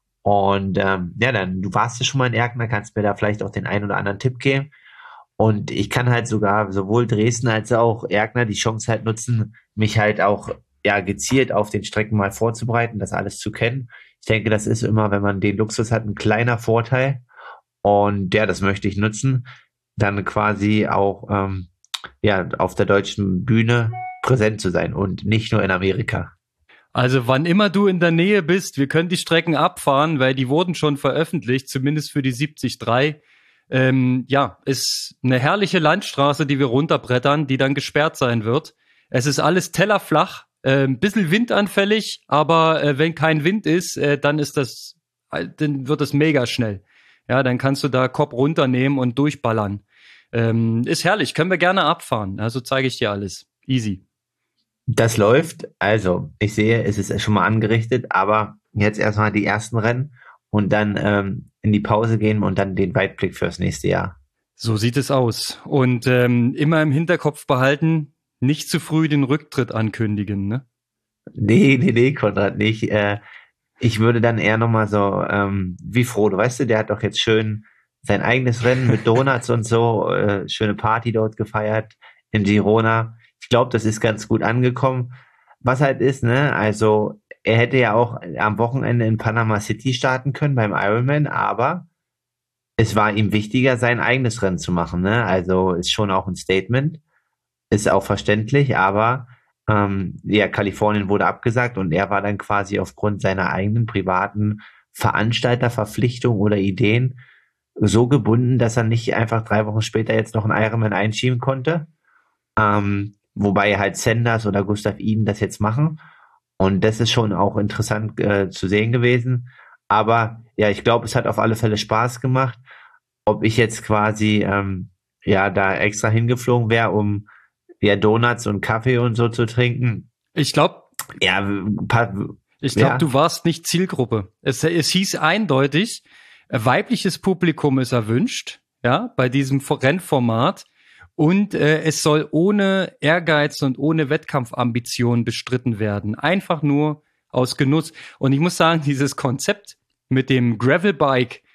Und ähm, ja, dann, du warst ja schon mal in Erkner, kannst mir da vielleicht auch den einen oder anderen Tipp geben. Und ich kann halt sogar sowohl Dresden als auch Erkner die Chance halt nutzen, mich halt auch ja gezielt auf den Strecken mal vorzubereiten, das alles zu kennen. Ich denke, das ist immer, wenn man den Luxus hat, ein kleiner Vorteil. Und ja, das möchte ich nutzen, dann quasi auch ähm, ja auf der deutschen Bühne präsent zu sein und nicht nur in Amerika. Also wann immer du in der Nähe bist, wir können die Strecken abfahren, weil die wurden schon veröffentlicht, zumindest für die siebzig drei. Ähm, ja, ist eine herrliche Landstraße, die wir runterbrettern, die dann gesperrt sein wird. Es ist alles tellerflach, äh, ein bisschen windanfällig, aber äh, wenn kein Wind ist, äh, dann ist das, äh, dann wird es mega schnell. Ja, dann kannst du da Kopf runternehmen und durchballern. Ähm, ist herrlich, können wir gerne abfahren. Also zeige ich dir alles. Easy. Das läuft. Also, ich sehe, es ist schon mal angerichtet, aber jetzt erstmal die ersten Rennen und dann ähm, in die Pause gehen und dann den Weitblick fürs nächste Jahr. So sieht es aus. Und ähm, immer im Hinterkopf behalten, nicht zu früh den Rücktritt ankündigen, ne? Nee, nee, nee, Konrad, nicht. Äh, ich würde dann eher nochmal so, ähm, wie Frodo, weißt du, der hat doch jetzt schön sein eigenes Rennen mit Donuts und so, äh, schöne Party dort gefeiert in Girona. Ich glaube, das ist ganz gut angekommen. Was halt ist, ne, also er hätte ja auch am Wochenende in Panama City starten können beim Ironman, aber es war ihm wichtiger, sein eigenes Rennen zu machen, ne? Also ist schon auch ein Statement, ist auch verständlich, aber ähm, ja, Kalifornien wurde abgesagt und er war dann quasi aufgrund seiner eigenen privaten Veranstalterverpflichtung oder Ideen so gebunden, dass er nicht einfach drei Wochen später jetzt noch einen Ironman einschieben konnte. Ähm, wobei halt Sanders oder Gustav Iden das jetzt machen. Und das ist schon auch interessant äh, zu sehen gewesen. Aber ja, ich glaube, es hat auf alle Fälle Spaß gemacht. Ob ich jetzt quasi ähm, ja da extra hingeflogen wäre, um ja Donuts und Kaffee und so zu trinken. Ich glaube, ja, paar, ich glaube, ja. du warst nicht Zielgruppe. Es, es hieß eindeutig, weibliches Publikum ist erwünscht, ja, bei diesem Rennformat. Und äh, es soll ohne Ehrgeiz und ohne Wettkampfambition bestritten werden. Einfach nur aus Genuss. Und ich muss sagen, dieses Konzept mit dem Gravelbike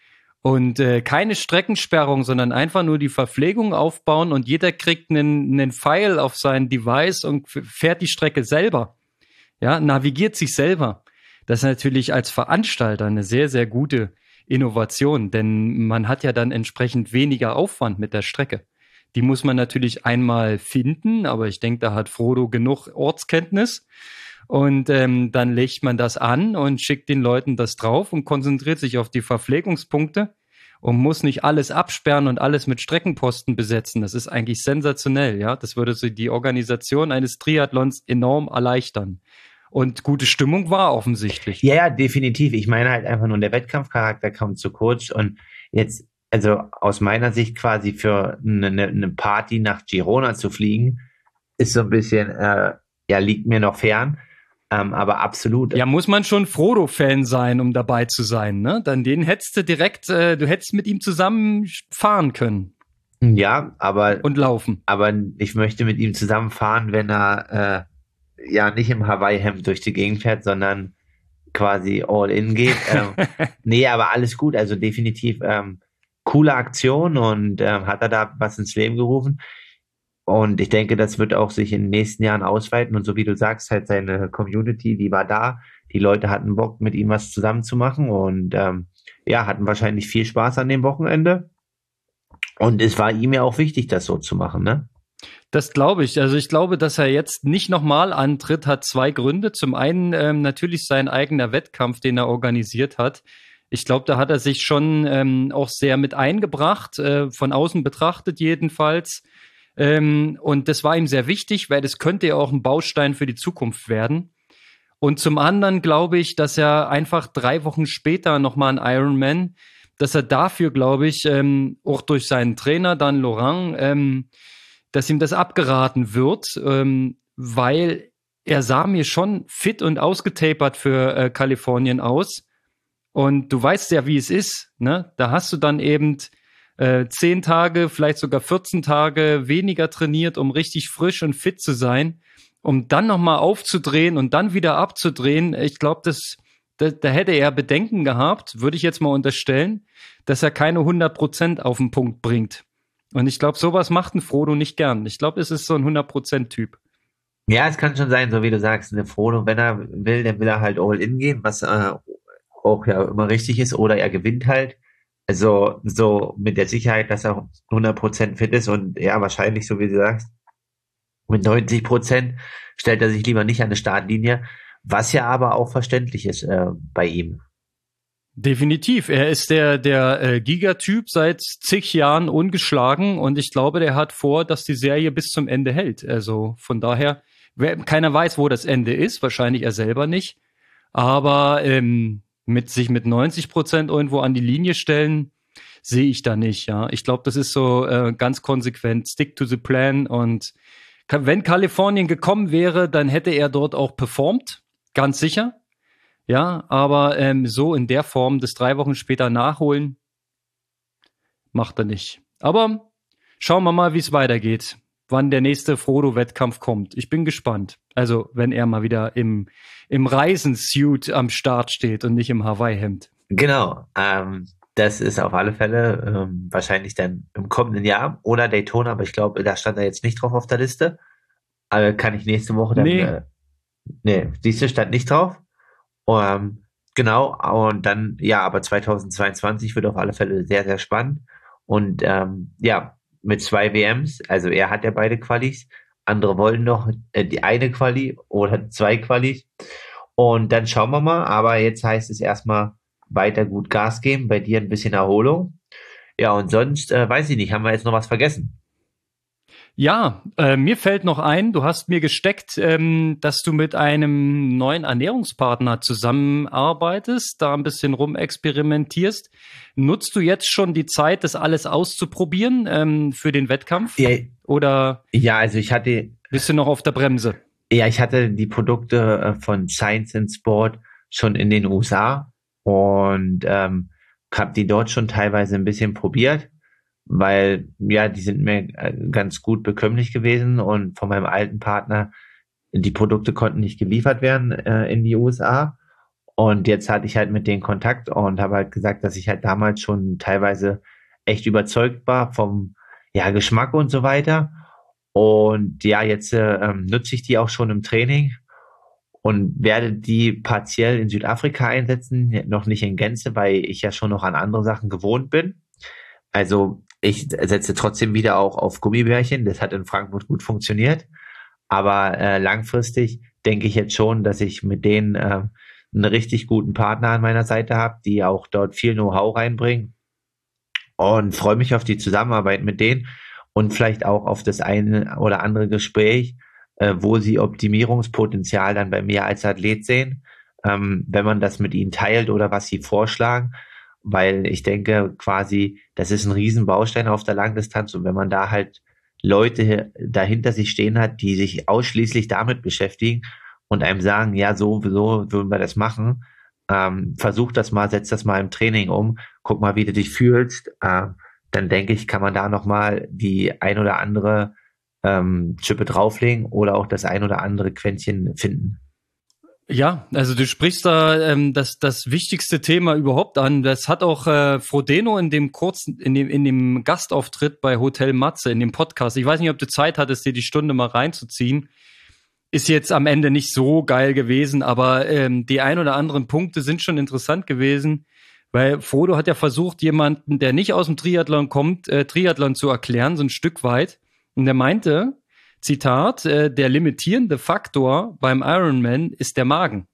Und äh, keine Streckensperrung, sondern einfach nur die Verpflegung aufbauen und jeder kriegt einen, einen Pfeil auf sein Device und fährt die Strecke selber. Ja, navigiert sich selber. Das ist natürlich als Veranstalter eine sehr, sehr gute Innovation, denn man hat ja dann entsprechend weniger Aufwand mit der Strecke. Die muss man natürlich einmal finden, aber ich denke, da hat Frodo genug Ortskenntnis. Und ähm, dann legt man das an und schickt den Leuten das drauf und konzentriert sich auf die Verpflegungspunkte und muss nicht alles absperren und alles mit Streckenposten besetzen. Das ist eigentlich sensationell, ja. Das würde so die Organisation eines Triathlons enorm erleichtern. Und gute Stimmung war offensichtlich. Ja, ja, definitiv. Ich meine halt einfach nur, der Wettkampfcharakter kommt zu kurz und jetzt, also aus meiner Sicht quasi für eine, eine Party nach Girona zu fliegen, ist so ein bisschen, äh, ja, liegt mir noch fern. Ähm, aber absolut. Ja, muss man schon Frodo-Fan sein, um dabei zu sein, ne? Dann den hättest du direkt, äh, du hättest mit ihm zusammen fahren können. Ja, aber. Und laufen. Aber ich möchte mit ihm zusammen fahren, wenn er, äh, ja, nicht im Hawaii-Hemd durch die Gegend fährt, sondern quasi all in geht. ähm, nee, aber alles gut. Also definitiv, ähm, coole Aktion und, ähm, hat er da was ins Leben gerufen. Und ich denke, das wird auch sich in den nächsten Jahren ausweiten. Und so wie du sagst, halt seine Community, die war da. Die Leute hatten Bock, mit ihm was zusammen zu machen und ähm, ja, hatten wahrscheinlich viel Spaß an dem Wochenende. Und es war ihm ja auch wichtig, das so zu machen, ne? Das glaube ich. Also ich glaube, dass er jetzt nicht nochmal antritt, hat zwei Gründe. Zum einen ähm, natürlich sein eigener Wettkampf, den er organisiert hat. Ich glaube, da hat er sich schon ähm, auch sehr mit eingebracht, äh, von außen betrachtet jedenfalls. Ähm, und das war ihm sehr wichtig, weil das könnte ja auch ein Baustein für die Zukunft werden. Und zum anderen glaube ich, dass er einfach drei Wochen später nochmal ein Ironman, dass er dafür, glaube ich, ähm, auch durch seinen Trainer, dann Laurent, ähm, dass ihm das abgeraten wird, ähm, weil er sah mir schon fit und ausgetapert für äh, Kalifornien aus. Und du weißt ja, wie es ist, ne? Da hast du dann eben Äh, zehn Tage, vielleicht sogar vierzehn Tage weniger trainiert, um richtig frisch und fit zu sein, um dann nochmal aufzudrehen und dann wieder abzudrehen. Ich glaube, das, da, da hätte er Bedenken gehabt, würde ich jetzt mal unterstellen, dass er keine hundert Prozent auf den Punkt bringt. Und ich glaube, sowas macht ein Frodo nicht gern. Ich glaube, es ist so ein hundert Prozent Typ. Ja, es kann schon sein, so wie du sagst, eine Frodo, wenn er will, dann will er halt all in gehen, was äh, auch ja immer richtig ist, oder er gewinnt halt. Also so mit der Sicherheit, dass er hundert Prozent fit ist und ja, wahrscheinlich, so wie du sagst, mit neunzig Prozent stellt er sich lieber nicht an eine Startlinie, was ja aber auch verständlich ist äh, bei ihm. Definitiv. Er ist der, der äh, Gigatyp seit zig Jahren ungeschlagen und ich glaube, der hat vor, dass die Serie bis zum Ende hält. Also von daher, wer, keiner weiß, wo das Ende ist, wahrscheinlich er selber nicht, aber ähm, mit sich mit neunzig Prozent irgendwo an die Linie stellen, sehe ich da nicht, ja. Ich glaube, das ist so äh, ganz konsequent, stick to the plan und wenn Kalifornien gekommen wäre, dann hätte er dort auch performt, ganz sicher, ja, aber ähm, so in der Form, das drei Wochen später nachholen, macht er nicht. Aber schauen wir mal, wie es weitergeht, wann der nächste Frodo-Wettkampf kommt. Ich bin gespannt. Also, wenn er mal wieder im, im Reisensuit am Start steht und nicht im Hawaii-Hemd. Genau, ähm, das ist auf alle Fälle ähm, wahrscheinlich dann im kommenden Jahr oder Daytona, aber ich glaube, da stand er jetzt nicht drauf auf der Liste. Aber kann ich nächste Woche dann, Nee, äh, nee, siehst du, stand nicht drauf. Ähm, genau, und dann, ja, aber zweitausendzweiundzwanzig wird auf alle Fälle sehr, sehr spannend. Und ähm, ja, mit zwei W Ms, also er hat ja beide Qualis, andere wollen noch äh, die eine Quali oder zwei Qualis. Und dann schauen wir mal, aber jetzt heißt es erstmal weiter gut Gas geben, bei dir ein bisschen Erholung. Ja, und sonst, äh, weiß ich nicht, haben wir jetzt noch was vergessen? ja, äh, mir fällt noch ein, du hast mir gesteckt, ähm, dass du mit einem neuen Ernährungspartner zusammenarbeitest, da ein bisschen rumexperimentierst. Nutzt du jetzt schon die Zeit, das alles auszuprobieren ähm, für den Wettkampf? Ja, Oder ja, also ich hatte, bist du noch auf der Bremse? ja, ich hatte die Produkte äh, von Science and Sport schon in den U S A und ähm, habe die dort schon teilweise ein bisschen probiert, weil ja, die sind mir äh, ganz gut bekömmlich gewesen und von meinem alten Partner, die Produkte konnten nicht geliefert werden äh, in die U S A Und jetzt hatte ich halt mit denen Kontakt und habe halt gesagt, dass ich halt damals schon teilweise echt überzeugt war vom ja, Geschmack und so weiter. Und ja, jetzt äh, ähm, nutze ich die auch schon im Training und werde die partiell in Südafrika einsetzen, noch nicht in Gänze, weil ich ja schon noch an andere Sachen gewohnt bin. Also ich setze trotzdem wieder auch auf Gummibärchen. Das hat in Frankfurt gut funktioniert. Aber äh, langfristig denke ich jetzt schon, dass ich mit denen äh, einen richtig guten Partner an meiner Seite habe, die auch dort viel Know-how reinbringen. Und freue mich auf die Zusammenarbeit mit denen und vielleicht auch auf das eine oder andere Gespräch, äh, wo sie Optimierungspotenzial dann bei mir als Athlet sehen, ähm, wenn man das mit ihnen teilt oder was sie vorschlagen. Weil ich denke quasi, das ist ein Riesenbaustein auf der Langdistanz und wenn man da halt Leute dahinter sich stehen hat, die sich ausschließlich damit beschäftigen und einem sagen, ja, so, so würden wir das machen, ähm, versuch das mal, setz das mal im Training um, guck mal, wie du dich fühlst, äh, dann denke ich, kann man da nochmal die ein oder andere ähm, Schippe drauflegen oder auch das ein oder andere Quäntchen finden. Ja, also du sprichst da ähm, das das wichtigste Thema überhaupt an. Das hat auch äh, Frodeno in dem kurzen, in dem in dem Gastauftritt bei Hotel Matze in dem Podcast. Ich weiß nicht, ob du Zeit hattest, dir die Stunde mal reinzuziehen. Ist jetzt am Ende nicht so geil gewesen, aber ähm, die ein oder anderen Punkte sind schon interessant gewesen, weil Frodo hat ja versucht, jemanden, der nicht aus dem Triathlon kommt, äh, Triathlon zu erklären, so ein Stück weit. Und er meinte, Zitat, äh, der limitierende Faktor beim Ironman ist der Magen.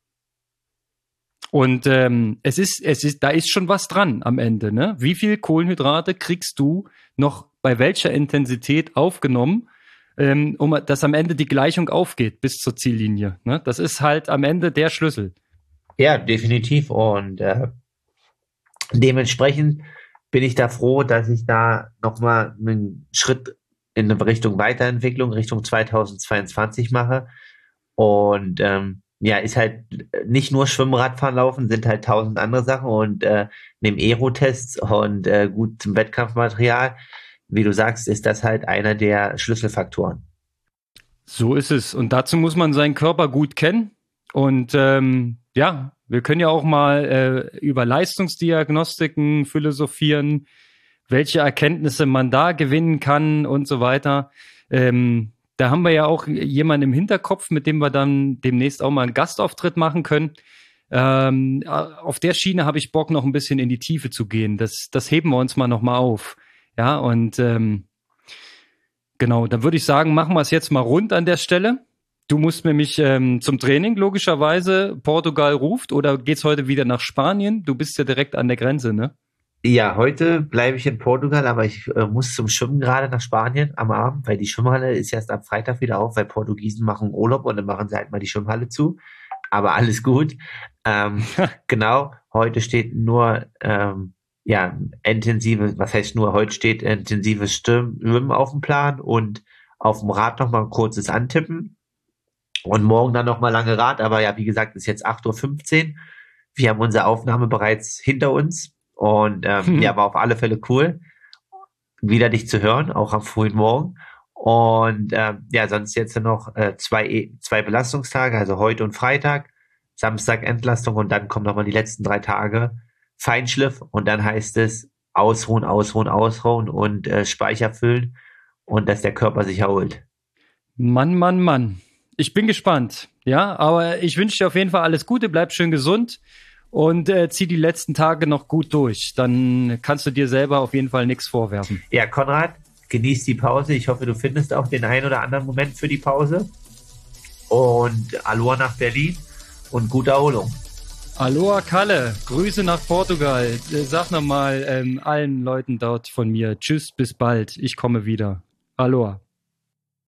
Und ähm, es ist, es ist, da ist schon was dran am Ende, ne? Wie viel Kohlenhydrate kriegst du noch bei welcher Intensität aufgenommen, ähm, um dass am Ende die Gleichung aufgeht bis zur Ziellinie, ne? Das ist halt am Ende der Schlüssel. Ja, definitiv. Und äh, dementsprechend bin ich da froh, dass ich da nochmal einen Schritt in Richtung Weiterentwicklung, Richtung zweitausendzweiundzwanzig mache. Und ähm, ja, ist halt nicht nur Schwimmen, Radfahren, Laufen, sind halt tausend andere Sachen und äh, neben Aero-Tests und äh, gutem Wettkampfmaterial, wie du sagst, ist das halt einer der Schlüsselfaktoren. So ist es. Und dazu muss man seinen Körper gut kennen. Und ähm, ja, wir können ja auch mal äh, über Leistungsdiagnostiken philosophieren, welche Erkenntnisse man da gewinnen kann und so weiter. Ähm, da haben wir ja auch jemanden im Hinterkopf, mit dem wir dann demnächst auch mal einen Gastauftritt machen können. Ähm, auf der Schiene habe ich Bock, noch ein bisschen in die Tiefe zu gehen. Das, das heben wir uns mal noch mal auf. Ja, und ähm, genau, dann würde ich sagen, machen wir es jetzt mal rund an der Stelle. Du musst nämlich ähm, zum Training, logischerweise. Portugal ruft, oder geht's heute wieder nach Spanien? Du bist ja direkt an der Grenze, ne? Ja, heute bleibe ich in Portugal, aber ich äh, muss zum Schwimmen gerade nach Spanien am Abend, weil die Schwimmhalle ist erst am Freitag wieder auf, weil Portugiesen machen Urlaub und dann machen sie halt mal die Schwimmhalle zu. Aber alles gut. Ähm, genau, heute steht nur ähm, ja intensive, was heißt nur, heute steht intensives Schwimmen auf dem Plan und auf dem Rad nochmal ein kurzes Antippen und morgen dann nochmal lange Rad. Aber ja, wie gesagt, ist jetzt acht Uhr fünfzehn. Wir haben unsere Aufnahme bereits hinter uns. Und ähm, hm. ja, war auf alle Fälle cool, wieder dich zu hören, auch am frühen Morgen. Und ähm, ja, sonst jetzt noch äh, zwei, zwei Belastungstage, also heute und Freitag, Samstag Entlastung und dann kommen nochmal die letzten drei Tage Feinschliff und dann heißt es ausruhen, ausruhen, ausruhen und äh, Speicher füllen und dass der Körper sich erholt. Mann, Mann, Mann. Ich bin gespannt, ja, aber ich wünsche dir auf jeden Fall alles Gute, bleib schön gesund. Und äh, zieh die letzten Tage noch gut durch. Dann kannst du dir selber auf jeden Fall nichts vorwerfen. Ja, Konrad, genieß die Pause. Ich hoffe, du findest auch den einen oder anderen Moment für die Pause. Und Aloha nach Berlin und gute Erholung. Aloha Kalle, Grüße nach Portugal. Sag nochmal ähm, allen Leuten dort von mir, tschüss, bis bald. Ich komme wieder. Aloha.